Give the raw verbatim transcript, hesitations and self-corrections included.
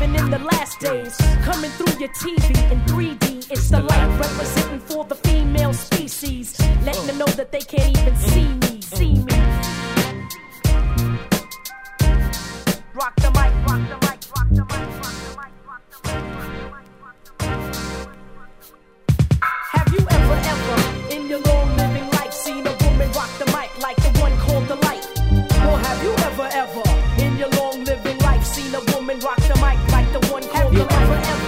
living in the last days. Coming through your T V in three D. It's the light representing for the female species. Letting them know that they can't even see me. See me. Rock the mic, rock the mic, rock the mic, rock the mic, rock the mic, rock the mic. Have you ever, ever in your long living life seen a woman rock the mic like the one called the light? Or have you ever, ever in your long living life seen a woman rock the mic like the one called the light? Have you ever, ever